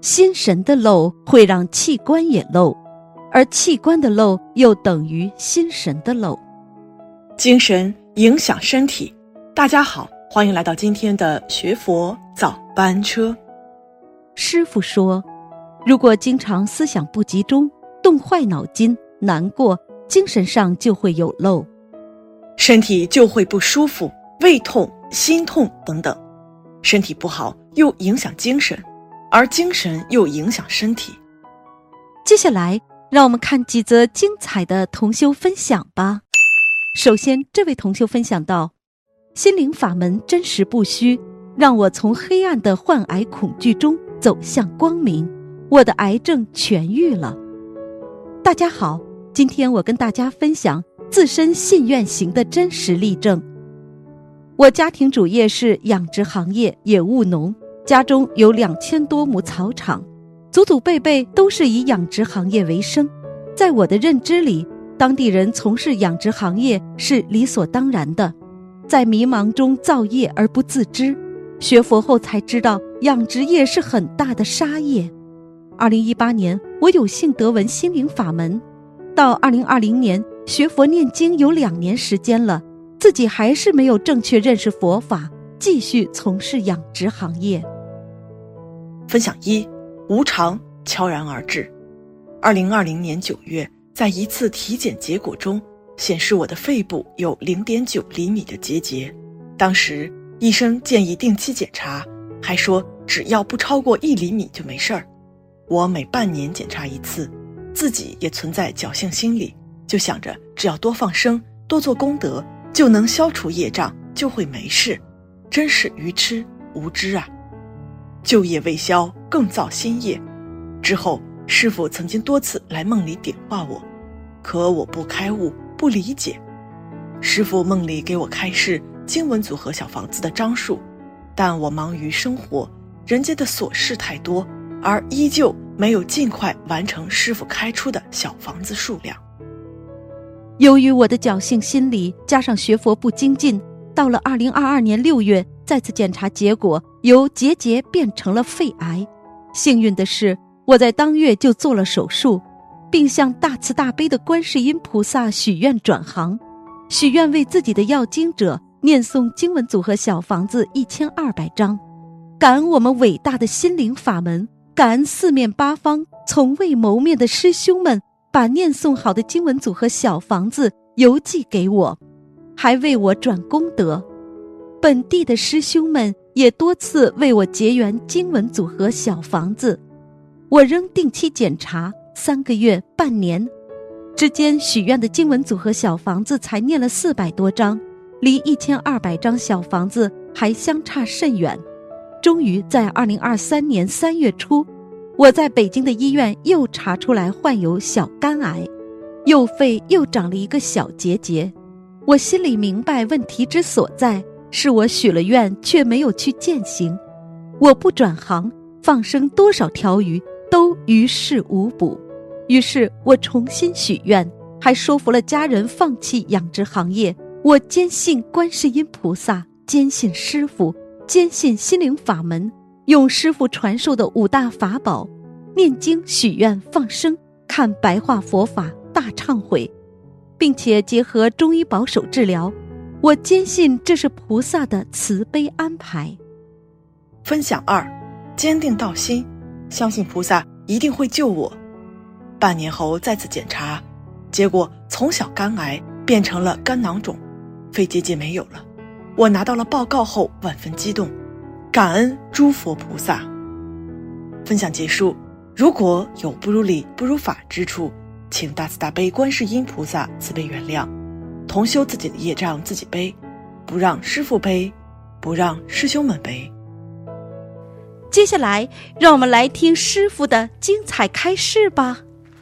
心神的漏会让器官也漏，而器官的漏又等于心神的漏。 精神影响身体。大家好，欢迎来到今天的学佛早班车。 师父说，如果经常思想不集中，动坏脑筋，难过，精神上就会有漏， 身体就会不舒服，胃痛、心痛等等。身体不好又影响精神，而精神又影响身体。 接下来让我们看几则精彩的同修分享吧。首先，这位同修分享到，心灵法门真实不虚，让我从黑暗的患癌恐惧中走向光明，我的癌症痊愈了。大家好，今天我跟大家分享自身信愿行的真实例证。我家庭主业是养殖行业，也务农，家中有2000多亩草场，祖祖辈辈都是以养殖行业为生。在我的认知里，当地人从事养殖行业是理所当然的，在迷茫中造业而不自知。学佛后才知道，养殖业是很大的杀业。2018年，我有幸得闻心灵法门，到2020年学佛念经有2年时间了，自己还是没有正确认识佛法，继续从事养殖行业。 分享1，无常悄然而至。2020年9月，在一次体检结果中显示我的肺部有0.9厘米的结节，当时医生建议定期检查，还说只要不超过1厘米就没事儿。我每半年检查一次，自己也存在侥幸心理，就想着只要多放生，多做功德，就能消除业障，就会没事。真是愚痴无知啊！旧业未消，更造新业。之后师父曾经多次来梦里点化我，可我不开悟，不理解。师父梦里给我开示经文组合小房子的张数，但我忙于生活，人间的琐事太多，而依旧没有尽快完成师父开出的小房子数量。 由于我的侥幸心理加上学佛不精进，到了2022年6月再次检查结果由结节变成了肺癌。幸运的是，我在当月就做了手术，并向大慈大悲的观世音菩萨许愿转行，许愿为自己的要经者念诵经文组合小房子1200张。感恩我们伟大的心灵法门，感恩四面八方从未谋面的师兄们把念诵好的经文组合小房子邮寄给我，还为我转功德。本地的师兄们也多次为我结缘经文组合小房子，我仍定期检查，3个月、半年之间许愿的经文组合小房子才念了400多张，离1200张小房子还相差甚远。终于在2023年3月初，我在北京的医院又查出来患有小肝癌，右肺又长了一个小结节。我心里明白问题之所在，是我许了愿却没有去践行。我不转行，放生多少条鱼都于事无补。于是我重新许愿，还说服了家人放弃养殖行业。我坚信观世音菩萨，坚信师父，坚信心灵法门，用师父传授的5大法宝，念经、许愿、放生，看白话佛法、大忏悔，并且结合中医保守治疗。我坚信这是菩萨的慈悲安排。 分享2，坚定道心，相信菩萨一定会救我。半年后再次检查，结果从小肝癌变成了肝囊肿，肺结节没有了。我拿到了报告后万分激动，感恩诸佛菩萨。分享结束。如果有不如理不如法之处，请大慈大悲观世音菩萨慈悲原谅。同修自己的业障自己背，不让师父背，不让师兄们背。 接下来让我们来听师父的精彩开示吧。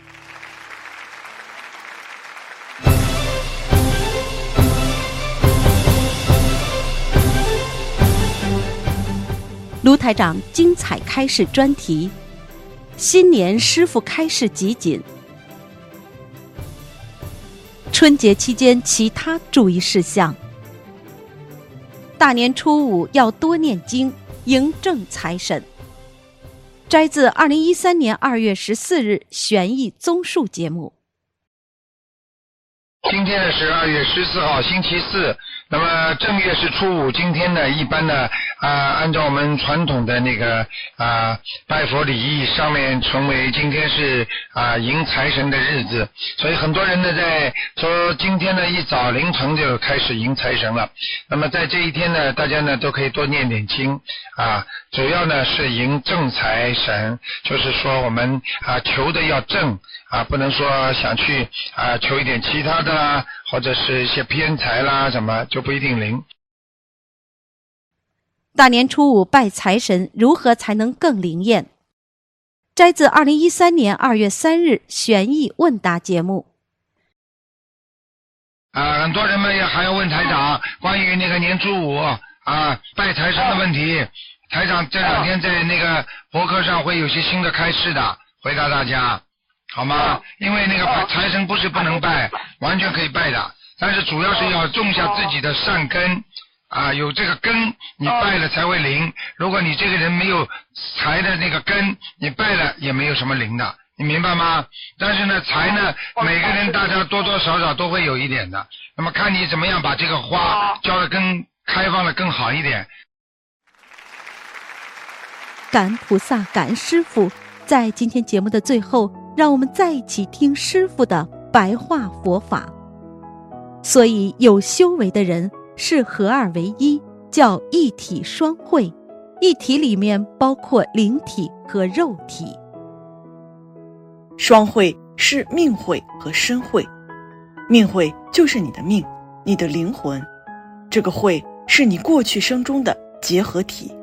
卢台长精彩开示专题，新年师父开示集锦，春节期间其他注意事项。大年初5要多念经，迎正财神。 摘自2013年2月14日悬疑综述节目。 今天呢是2月14号星期四，那么正月是初五，今天呢一般呢按照我们传统的那个拜佛礼仪，上面成为今天是迎财神的日子，所以很多人呢在说今天呢一早凌晨就开始迎财神了。那么在这一天呢，大家呢都可以多念点经主要呢是迎正财神，就是说我们求的要正不能说想去求一点其他的啦，或者是一些偏财啦什么就不一定灵。 大年初五拜财神如何才能更灵验？摘自2013年2月3日悬疑问答节目。 很多人们也还要问台长关于那个年初五拜财神的问题。台长这2天在那个博客上会有些新的开示的，回答大家好吗？因为那个财神不是不能拜，完全可以拜的，但是主要是要种下自己的善根有这个根你拜了才会灵，如果你这个人没有财的那个根，你拜了也没有什么灵的，你明白吗？但是呢财呢每个人大家多多少少都会有一点的，那么看你怎么样把这个花浇得更开放的更好一点。 感恩菩萨，感恩师父。在今天节目的最后，让我们再一起听师父的白话佛法。所以有修为的人是合二为一，叫一体双慧，一体里面包括灵体和肉体。 双慧是命慧和身慧，命慧就是你的命，你的灵魂，这个慧是你过去生中的结合体。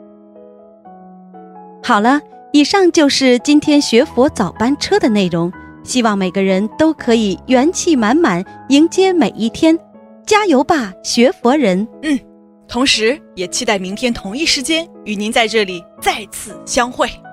好了，以上就是今天学佛早班车的内容，希望每个人都可以元气满满迎接每一天，加油吧，学佛人！ 同时也期待明天同一时间与您在这里再次相会。